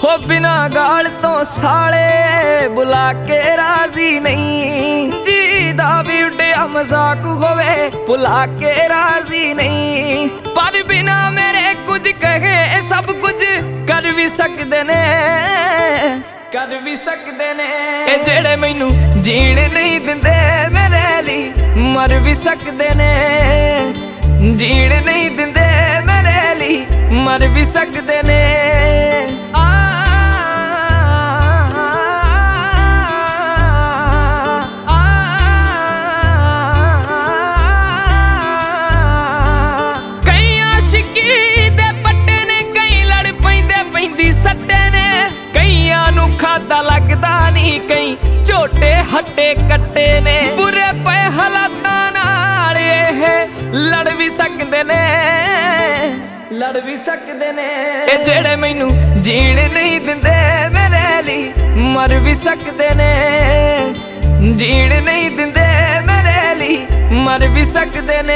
हो बिना गाल तो साले बुला के राजी नहीं। जीदा भी उड्डिया मजाक होवे बुला के राजी नहीं। पर बिना मेरे कुछ कहे सब कुछ कर भी सकते ने, कर भी सकते ने। ए जेड़े मैनू जीण नहीं दिंदे मेरे लिए मर भी सकते ने। जीण नहीं दिंदे मेरे लिए मर भी सकते ने। कई आशिकी दे पट्टे ने, कई लड़ पैंदे पैंदी सट्टे ने। कईयां नू खाता लगदा नहीं, कई झोटे हट्टे कट्टे ने। बुरे पे हालातां नाल लड़ भी सकते ने, लड़ भी सकते ने। ए जेड़े मैनू जीण नहीं दिंदे मेरे लिए मर भी सकते ने। जीण नहीं दिंदे मेरे लिए मर भी सकते ने।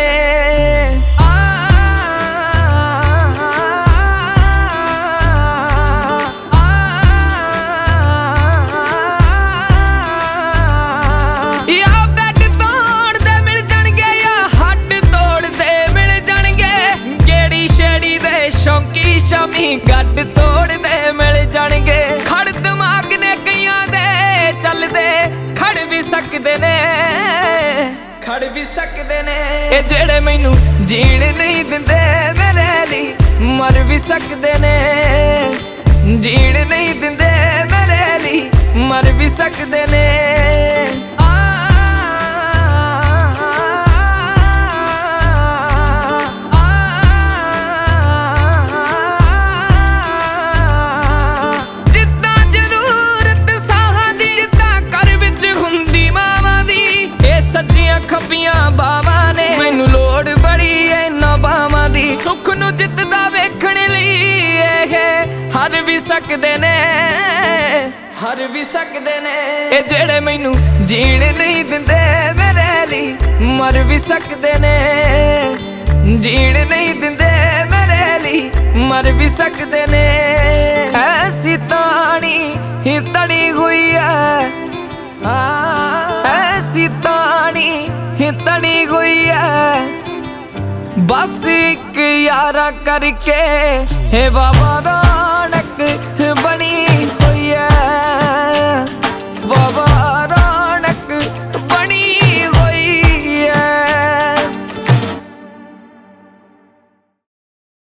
शामी गड्ड तोड़ दे मिल जाणगे। खड़ दिमाग ने कईयां दे चलदे खड़ भी सकते ने, खड़ भी सकते ने। ए जेड़े मैनू जीण नहीं दिंदे मेरे लिए मर भी सकते ने। जीण नहीं दिंदे मेरे लिए मर भी सकते ने। खब्बियां बावां ने मैनू लोड़ बड़ी इन्हां बावां दी। सुख नू जितदा वेखण लई हर भी सकते ने, हर भी सकते ने। ए जेड़े मैनू जीण नहीं दिंदे मेरे लिए मर भी सकते ने। जीण नहीं दिंदे मेरे लिए मर भी सकते ने। ऐसी तानी ही तड़ी हुई है, ऐसी तानी ही तड़ी हुई है। बस एक यारा करके हे बाबा